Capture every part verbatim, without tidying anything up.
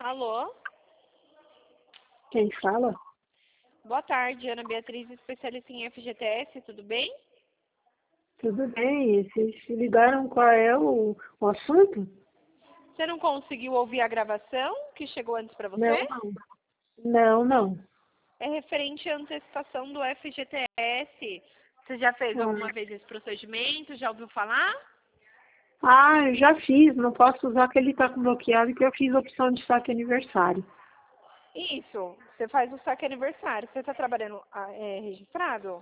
Alô? Quem fala? Boa tarde, Ana Beatriz, especialista em F G T S, tudo bem? Tudo bem? Vocês se ligaram qual é o, o assunto? Você não conseguiu ouvir a gravação que chegou antes para Não, você? não. Não, não. É referente à antecipação do F G T S. Você já fez alguma Ah, vez esse procedimento? Já ouviu falar? Ah, eu já fiz. Não posso usar que ele está bloqueado, que eu fiz a opção de saque aniversário. Isso, você faz o saque aniversário. Você está trabalhando ah, é, registrado?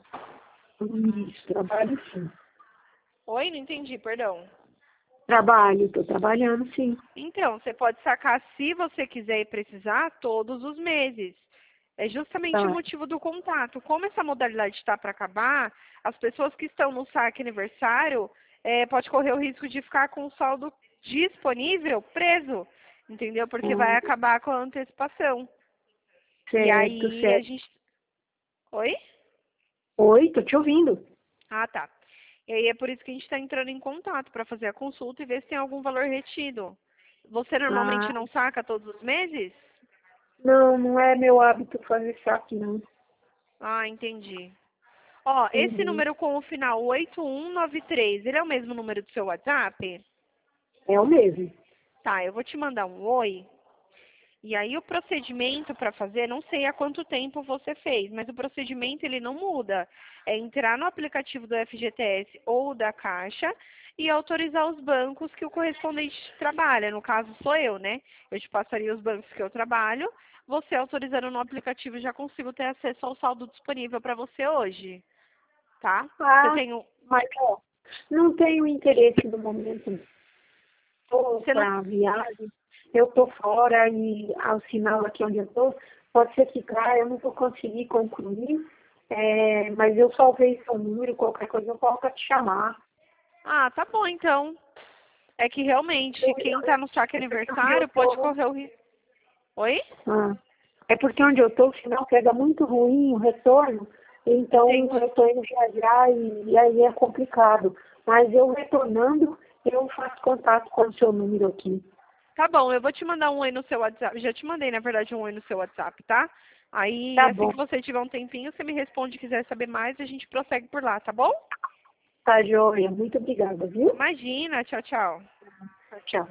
Isso, trabalho sim. Oi, não entendi, perdão. Trabalho, estou trabalhando sim. Então, você pode sacar, se você quiser e precisar, todos os meses. É justamente o Tá. motivo do contato. Como essa modalidade está para acabar, as pessoas que estão no saque aniversário é, pode correr o risco de ficar com o saldo disponível preso, entendeu? Porque vai Ah, acabar com a antecipação. E certo, aí a certo. gente... Oi? Oi, tô te ouvindo. Ah, tá. E aí é por isso que a gente está entrando em contato para fazer a consulta e ver se tem algum valor retido. Você normalmente Ah, não saca todos os meses? não, não é meu hábito fazer saque, não. Ah, entendi. Ó, esse Uhum. número com o final oito um nove três, ele é o mesmo número do seu WhatsApp? É o mesmo. Tá, eu vou te mandar um oi. E aí o procedimento para fazer, não sei há quanto tempo você fez, mas o procedimento ele não muda. É entrar no aplicativo do F G T S ou da Caixa e autorizar os bancos que o correspondente trabalha. No caso sou eu, né? Eu te passaria os bancos que eu trabalho. Você autorizando no aplicativo já consigo ter acesso ao saldo disponível para você hoje, tá? Você Ah, tem o... mas ó, não tenho interesse no momento. Estou Você não... para viagem, eu estou fora e ao sinal aqui onde eu estou, pode ser que caia, eu não vou conseguir concluir, é, mas eu salvei seu número, qualquer coisa eu volto a te chamar. Ah, tá bom então. É que realmente Eu- quem eu- tá no saque É porque onde eu aniversário pode estou, correr o risco. Oi? é porque onde eu estou o sinal pega muito ruim, o retorno, então Entendi. eu estou indo viajar e, e aí é complicado. Mas eu retornando, eu faço contato com o seu número aqui. Tá bom, eu vou te mandar um oi no seu WhatsApp. Já te mandei, na verdade, um oi no seu WhatsApp, tá? Aí, Tá assim bom, que você tiver um tempinho, você me responde e quiser saber mais, a gente prossegue por lá, tá bom? tá joia. Muito obrigada, viu? Imagina, tchau, tchau. Tchau.